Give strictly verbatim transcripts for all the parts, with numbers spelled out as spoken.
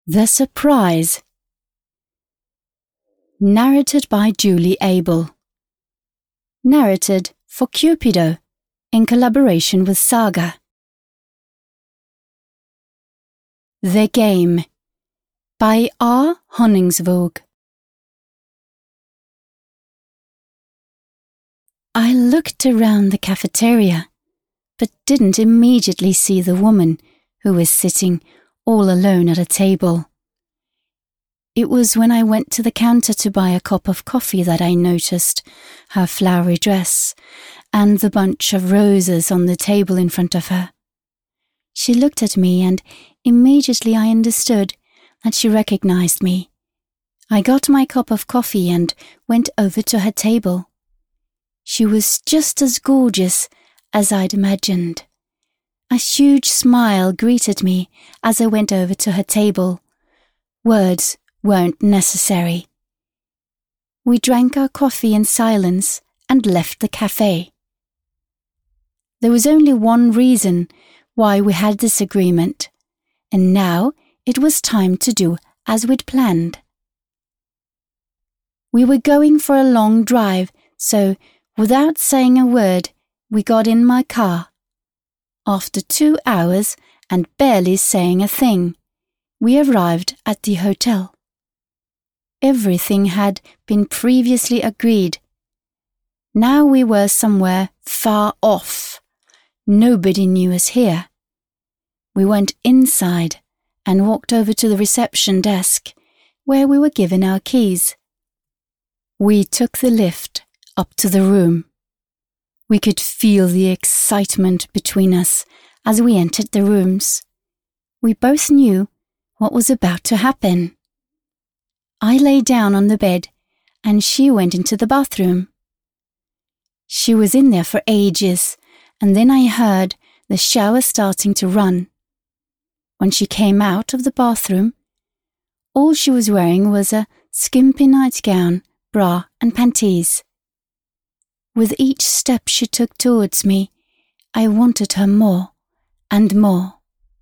The Surprise. Narrated by Julie Abel. Narrated for Cupido in collaboration with Saga. The Game by R. Honningsvåg. I looked around the cafeteria, but didn't immediately see the woman who was sitting all alone at a table. It was when I went to the counter to buy a cup of coffee that I noticed her flowery dress and the bunch of roses on the table in front of her. She looked at me and immediately I understood that she recognized me. I got my cup of coffee and went over to her table. She was just as gorgeous as I'd imagined. A huge smile greeted me as I went over to her table. Words weren't necessary. We drank our coffee in silence and left the cafe. There was only one reason why we had this agreement, and now it was time to do as we'd planned. We were going for a long drive, so without saying a word, we got in my car. After two hours and barely saying a thing, we arrived at the hotel. Everything had been previously agreed. Now we were somewhere far off. Nobody knew us here. We went inside and walked over to the reception desk, where we were given our keys. We took the lift up to the room. We could feel the excitement between us as we entered the rooms. We both knew what was about to happen. I lay down on the bed and she went into the bathroom. She was in there for ages, and then I heard the shower starting to run. When she came out of the bathroom, all she was wearing was a skimpy nightgown, bra and panties. With each step she took towards me, I wanted her more and more.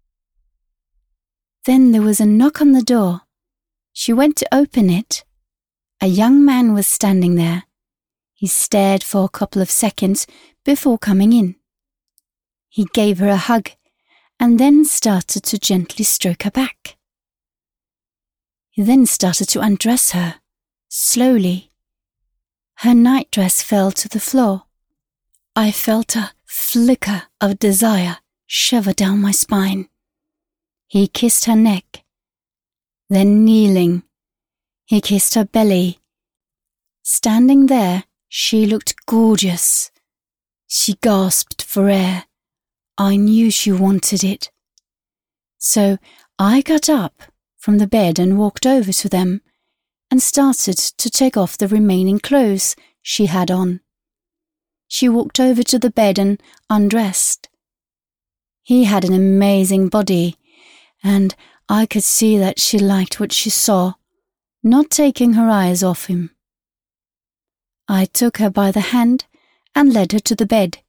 Then there was a knock on the door. She went to open it. A young man was standing there. He stared for a couple of seconds before coming in. He gave her a hug and then started to gently stroke her back. He then started to undress her, slowly. Her nightdress fell to the floor. I felt a flicker of desire shiver down my spine. He kissed her neck. Then kneeling, he kissed her belly. Standing there, she looked gorgeous. She gasped for air. I knew she wanted it. So I got up from the bed and walked over to them and started to take off the remaining clothes she had on. She walked over to the bed and undressed. He had an amazing body, and I could see that she liked what she saw, not taking her eyes off him. I took her by the hand and led her to the bed.